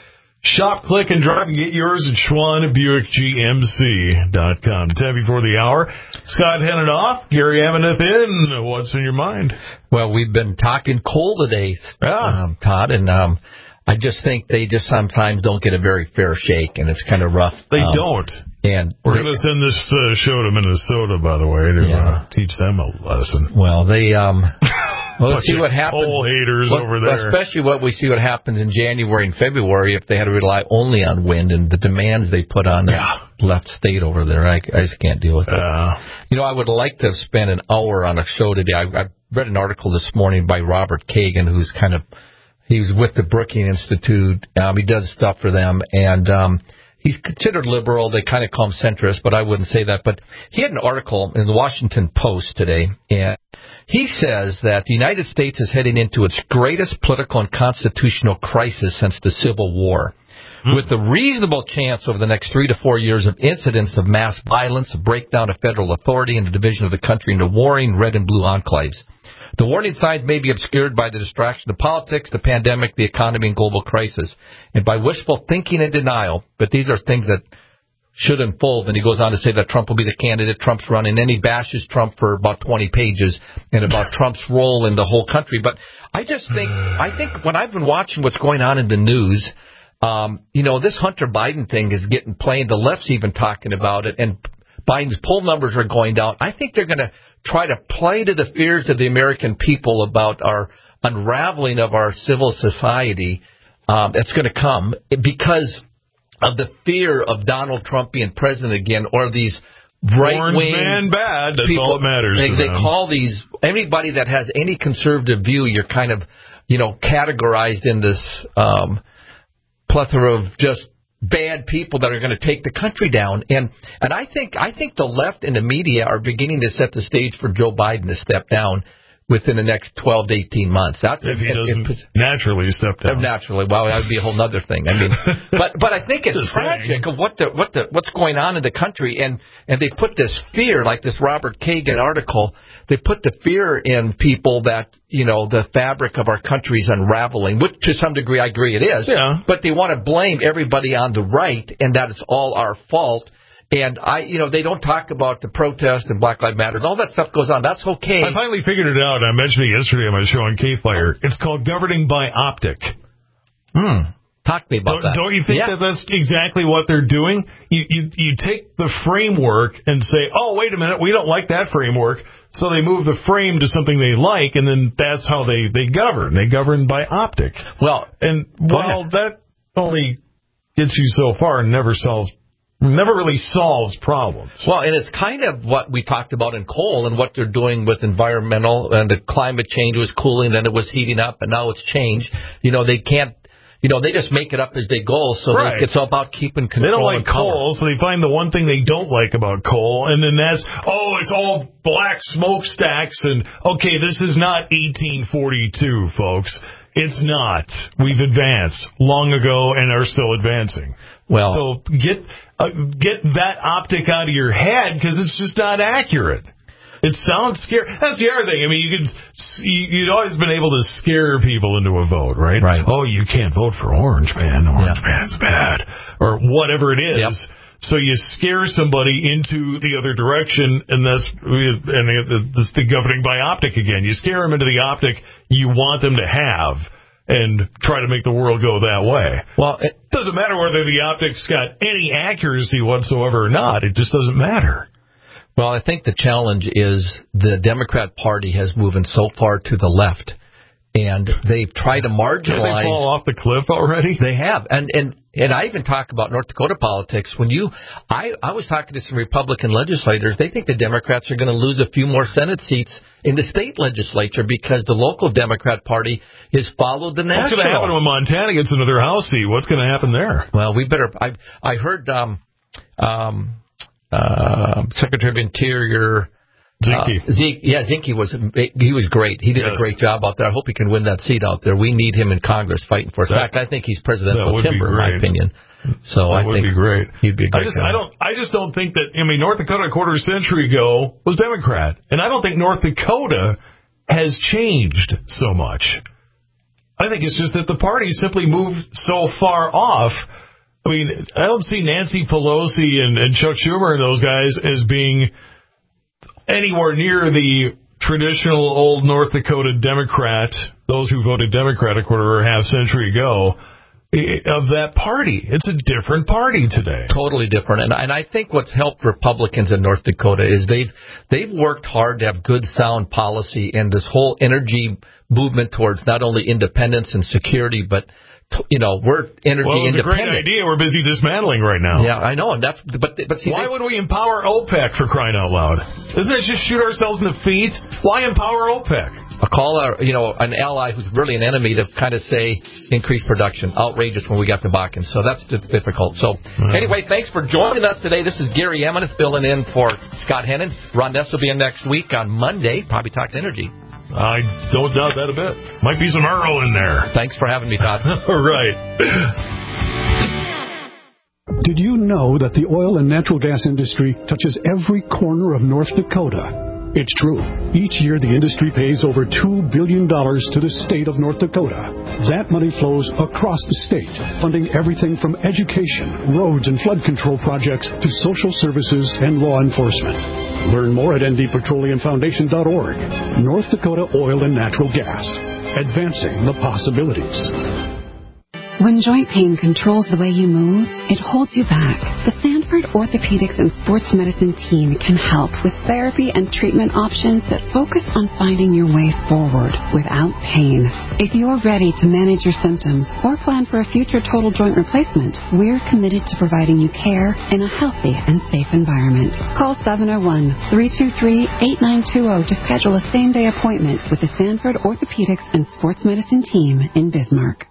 Shop, click, and drive and get yours at Schwann Buick G M C dot com. ten before the hour. Scott Hennenoff, Gary Aveneth in. What's in your mind? Well, we've been talking coal today, yeah. um, Todd, and um, I just think they just sometimes don't get a very fair shake, and it's kind of rough. They um, don't. And We're going to send this uh, show to Minnesota, by the way, to yeah. uh, teach them a lesson. Well, they... Um, Well, let's see what happens. Coal haters well, over there. Especially what we see what happens in January and February if they had to rely only on wind and the demands they put on yeah. the left state over there. I, I just can't deal with it. Uh, you know, I would like to spend an hour on a show today. I, I read an article this morning by Robert Kagan, who's kind of, he's with the Brookings Institute. Um, he does stuff for them, and um, he's considered liberal. They kind of call him centrist, but I wouldn't say that. But he had an article in the Washington Post today, and he says that the United States is heading into its greatest political and constitutional crisis since the Civil War, mm. with a reasonable chance over the next three to four years of incidents of mass violence, a breakdown of federal authority, and the division of the country into warring red and blue enclaves. The warning signs may be obscured by the distraction of politics, the pandemic, the economy, and global crisis, and by wishful thinking and denial, but these are things that should unfold. And he goes on to say that Trump will be the candidate Trump's running, and he bashes Trump for about twenty pages and about Trump's role in the whole country. But I just think, I think when I've been watching what's going on in the news, um, you know, this Hunter Biden thing is getting played. The left's even talking about it, and Biden's poll numbers are going down. I think they're going to try to play to the fears of the American people about our unraveling of our civil society. Um, that's going to come because of the fear of Donald Trump being president again, or these right-wing man bad. That's people. all that matters. They, to they them. call these, anybody that has any conservative view, you're kind of, you know, categorized in this um, plethora of just bad people that are going to take the country down. And and I think I think the left and the media are beginning to set the stage for Joe Biden to step down within the next twelve to eighteen months. That's, if he if, doesn't if, naturally step down. Naturally, well, that would be a whole other thing. I mean, but but I think it's tragic saying. of what the what the what's going on in the country, and and they put this fear, like this Robert Kagan article. They put the fear in people that, you know, the fabric of our country is unraveling, which to some degree I agree it is. Yeah. But they want to blame everybody on the right, and that it's all our fault. And I, you know, they don't talk about the protest and Black Lives Matter. All that stuff goes on. That's okay. I finally figured it out. I mentioned it yesterday on my show on K-Fire. It's called governing by optic. Hmm. Talk to me about don't, that. Don't you think yeah. that that's exactly what they're doing? You, you you take the framework and say, oh, wait a minute, we don't like that framework. So they move the frame to something they like, and then that's how they, they govern. They govern by optic. Well, and while that only gets you so far and never solves Never really solves problems. Well, and it's kind of what we talked about in coal and what they're doing with environmental, and the climate change was cooling, then it was heating up, and now it's changed. You know, they can't, you know, they just make it up as they go, so right. they, it's all about keeping control. They don't like and power. coal, so they find the one thing they don't like about coal, and then that's, oh, it's all black smokestacks, and, okay, this is not eighteen forty-two, folks. It's not. We've advanced long ago and are still advancing. Well, so get uh, get that optic out of your head, because it's just not accurate. It sounds scary. That's the other thing. I mean, you could you'd always been able to scare people into a vote, right? Right. Oh, you can't vote for Orange Man. Orange yeah. Man's bad, or whatever it is. Yep. So you scare somebody into the other direction, and that's and it's the governing by optic again. You scare them into the optic you want them to have, and try to make the world go that way. Well, it doesn't matter whether the optic's got any accuracy whatsoever or not. It just doesn't matter. Well, I think the challenge is the Democrat Party has moved so far to the left, and they've tried to marginalize. Did they fall off the cliff already? They have, and and and I even talk about North Dakota politics. When you, I I was talking to some Republican legislators. They think the Democrats are going to lose a few more Senate seats in the state legislature because the local Democrat Party has followed the national. What's going to happen when Montana gets another House seat? What's going to happen there? Well, we better. I I heard um um uh Secretary of Interior. Zinke. Uh, Zeke, yeah, Zinke was he was great. He did yes. a great job out there. I hope he can win that seat out there. We need him in Congress fighting for us. In fact, I think he's presidential timber, in my opinion. So that I would think be great. He'd be a great I just, guy. I don't. I just don't think that. I mean, North Dakota a quarter century ago was Democrat, and I don't think North Dakota has changed so much. I think it's just that the party simply moved so far off I mean, I don't see Nancy Pelosi and, and Chuck Schumer and those guys as being anywhere near the traditional old North Dakota Democrat, those who voted Democrat a quarter or a half century ago, of that party. It's a different party today. Totally different. And, and I think what's helped Republicans in North Dakota is they've they've worked hard to have good, sound policy and this whole energy movement towards not only independence and security, but you know, we're energy well, it's independent. Well, a great idea. We're busy dismantling right now. Yeah, I know. And that's, but but see, why they, would we empower OPEC for crying out loud? Isn't it just shoot ourselves in the feet? Why empower OPEC? A call, our, you know, an ally who's really an enemy to kind of say increase production. Outrageous when we got the Bakken. So that's difficult. So mm. anyway, thanks for joining us today. This is Gary Emmons filling in for Scott Hennon. Ron Ness will be in next week on Monday, probably talking energy. I don't doubt that a bit. Might be some Earl in there. Thanks for having me, Todd. All right. Did you know that the oil and natural gas industry touches every corner of North Dakota? It's true. Each year, the industry pays over two billion dollars to the state of North Dakota. That money flows across the state, funding everything from education, roads and flood control projects to social services and law enforcement. Learn more at N D Petroleum Foundation dot org. North Dakota Oil and Natural Gas. Advancing the possibilities. When joint pain controls the way you move, it holds you back. The Sanford Orthopedics and Sports Medicine team can help with therapy and treatment options that focus on finding your way forward without pain. If you're ready to manage your symptoms or plan for a future total joint replacement, we're committed to providing you care in a healthy and safe environment. Call seven oh one, three two three, eight nine two zero to schedule a same-day appointment with the Sanford Orthopedics and Sports Medicine team in Bismarck.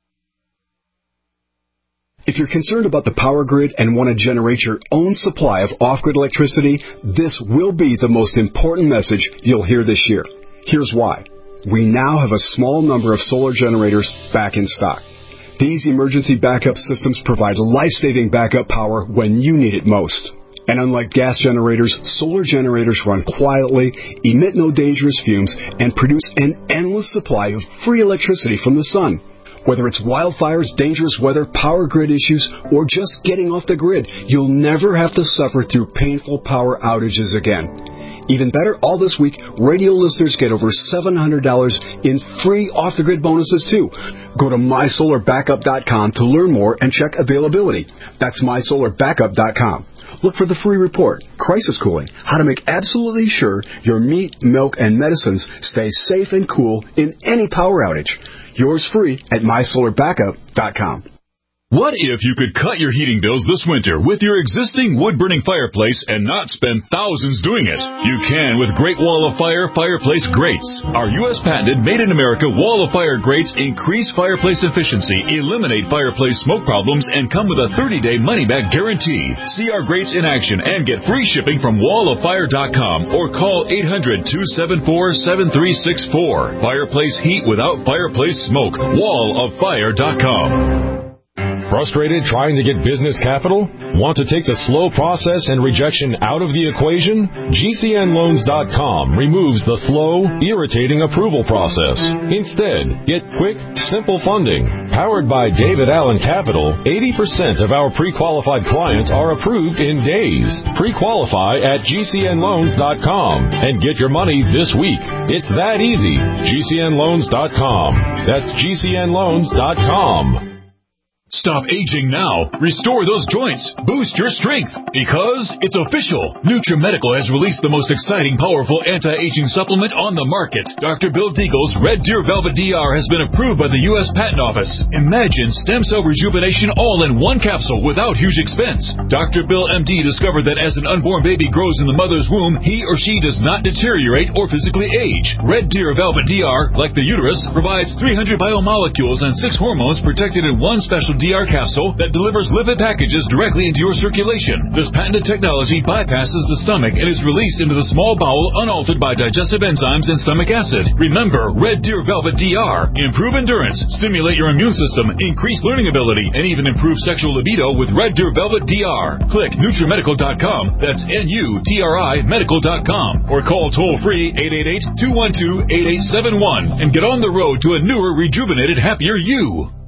If you're concerned about the power grid and want to generate your own supply of off-grid electricity, this will be the most important message you'll hear this year. Here's why. We now have a small number of solar generators back in stock. These emergency backup systems provide life-saving backup power when you need it most. And unlike gas generators, solar generators run quietly, emit no dangerous fumes, and produce an endless supply of free electricity from the sun. Whether it's wildfires, dangerous weather, power grid issues, or just getting off the grid, you'll never have to suffer through painful power outages again. Even better, all this week, radio listeners get over seven hundred dollars in free off-the-grid bonuses, too. Go to my solar backup dot com to learn more and check availability. That's my solar backup dot com. Look for the free report, Crisis Cooling, how to make absolutely sure your meat, milk, and medicines stay safe and cool in any power outage. Yours free at my solar backup dot com. What if you could cut your heating bills this winter with your existing wood-burning fireplace and not spend thousands doing it? You can with Great Wall of Fire Fireplace Grates. Our U S patented made-in-America Wall of Fire grates increase fireplace efficiency, eliminate fireplace smoke problems, and come with a thirty-day money-back guarantee. See our grates in action and get free shipping from wall of fire dot com or call eight hundred, two seven four, seven three six four. Fireplace heat without fireplace smoke. wall of fire dot com. Frustrated trying to get business capital? Want to take the slow process and rejection out of the equation? G C N loans dot com removes the slow, irritating approval process. Instead, get quick, simple funding. Powered by David Allen Capital, eighty percent of our pre-qualified clients are approved in days. Pre-qualify at G C N loans dot com and get your money this week. It's that easy. G C N loans dot com. That's G C N loans dot com. Stop aging now. Restore those joints. Boost your strength. Because it's official. NutriMedical has released the most exciting, powerful anti-aging supplement on the market. Doctor Bill Deagle's Red Deer Velvet D R has been approved by the U S Patent Office. Imagine stem cell rejuvenation all in one capsule without huge expense. Doctor Bill M D discovered that as an unborn baby grows in the mother's womb, he or she does not deteriorate or physically age. Red Deer Velvet D R, like the uterus, provides three hundred biomolecules and six hormones protected in one special D R capsule that delivers lipid packages directly into your circulation. This patented technology bypasses the stomach and is released into the small bowel unaltered by digestive enzymes and stomach acid. Remember, Red Deer Velvet D R. Improve endurance, stimulate your immune system, increase learning ability, and even improve sexual libido with Red Deer Velvet D R. Click Nutri Medical dot com. That's N U T R I Medical dot com. Or call toll-free eight eight eight, two one two, eight eight seven one and get on the road to a newer, rejuvenated, happier you.